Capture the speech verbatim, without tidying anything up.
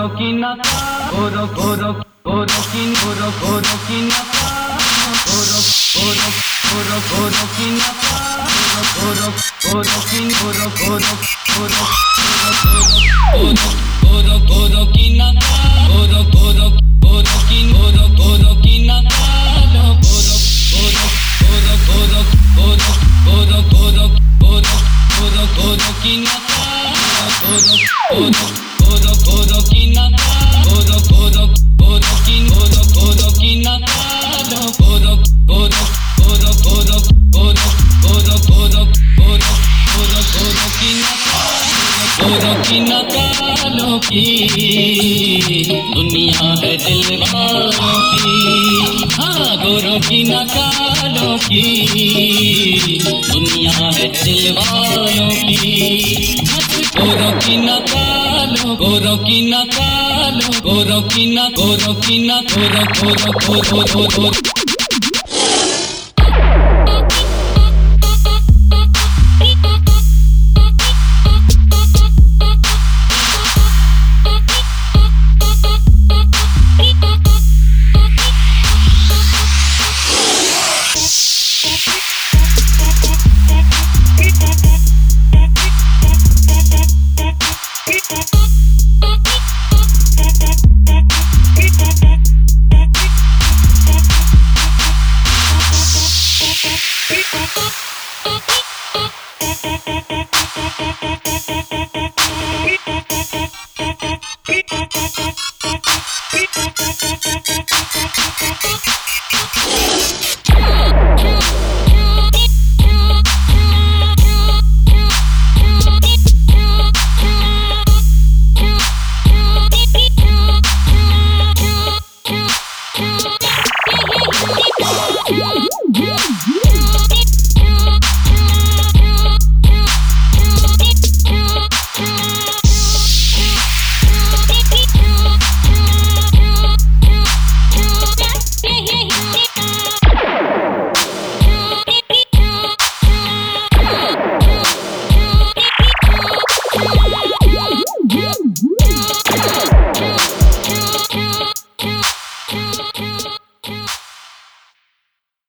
की ना गोरो गोरो गोरो की गोरो गोरो की ना गोरो गोरो गोरो गोरो की ना गोरो गोरो की गोरो गोरो गोरो गोरो गोरो गोरो की ना गोरो गोरो गोरो की गोरो गोरो की ना गोरो गोरो गोरो गोरो गोरो गोरो गोरो गोरो गोरो गोरो की ना गोरो गोरो गोरो गोरो की ना गोरो गोरो गोरो की गोरो गोरो की ना गोरो गोरो गोरो गोरो गोरो गोरो गोरो गोरो गोरो गोरो की ना गोरो की ना कालों की दुनिया है दिल वालों की। हाँ गोरो की ना कालों की दुनिया है दिल वालों की। गोरो की ना कालो गोरो की ना कालो गोरो की ना गोरो की ना गोरो गोरो गोरो गोरो